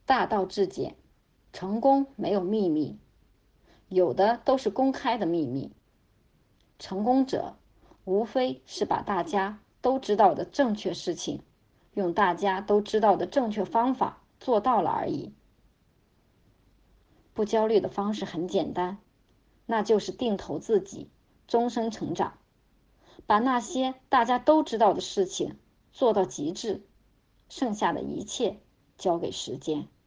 大道至简，成功没有秘密，有的都是公开的秘密。成功者无非是把大家都知道的正确事情，用大家都知道的正确方法做到了而已。不焦虑的方式很简单，那就是定投自己，终身成长，把那些大家都知道的事情做到极致，剩下的一切交给时间。